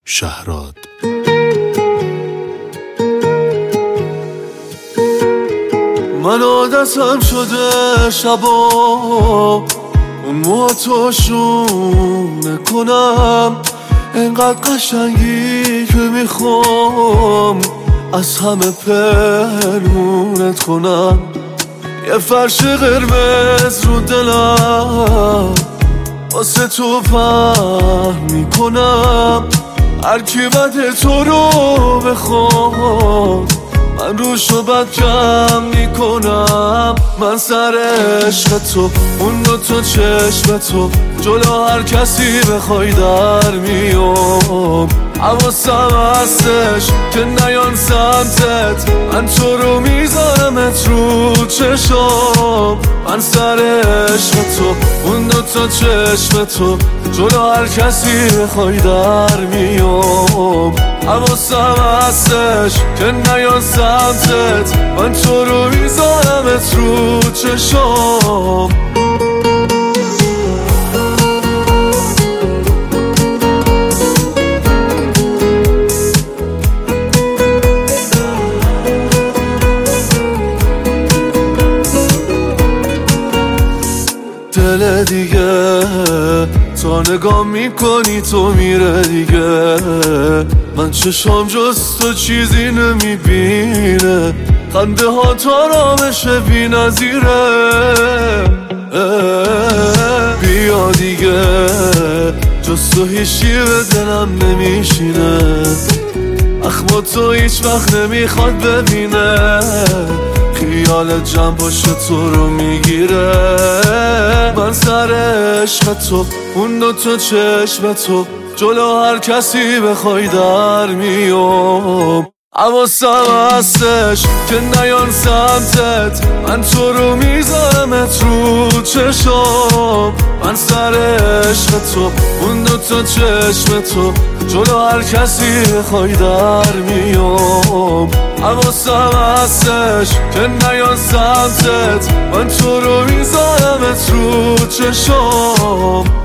شهراد. من عادتم شده شبا اون موهاتو شونه کنم، انقدر قشنگی که میخوام از همه پنهونت کنم. یه فرش قرمز رو دلم واسه تو پهن میکنم، هر کی بده تو رو بخواد من روشو بد کم میکنم. من سر عشق تو اون دوتا چشم تو جلو هر کسی بخوای در میام. حواسم هستش که نیان سمتت، من تو رو میذارمت رو چشام. من سر عشق تو اون دوتا چشم تو جلو هر کسی بخوای در میام. حواسم هستش که نیان سمتت، من تو رو میذارمت رو چشام. دل دیگه تا نگاه میکنی تو میره دیگه، من چشام جز تو چیزی نمیبینه، خنده ها تا رامش بی نظیره. بیا دیگه جز تو هیچی به دلم نمیشینه، اخم تو هیچ وقت نمیخواد ببینه، خیالت جمع باشه تو رو میگیره. من سر عشق تو اون دوتا چشم تو جلو هر کسی بخوای در میام. حواسم هستش که نیان سمتت، من تو رو میذارمت رو چشام. من سر عشق تو اون دوتا چشم تو جلو هر کسی بخوای در میام. حواسم هستش که نیان سمتت، من تو رو میذارمت رو چشام.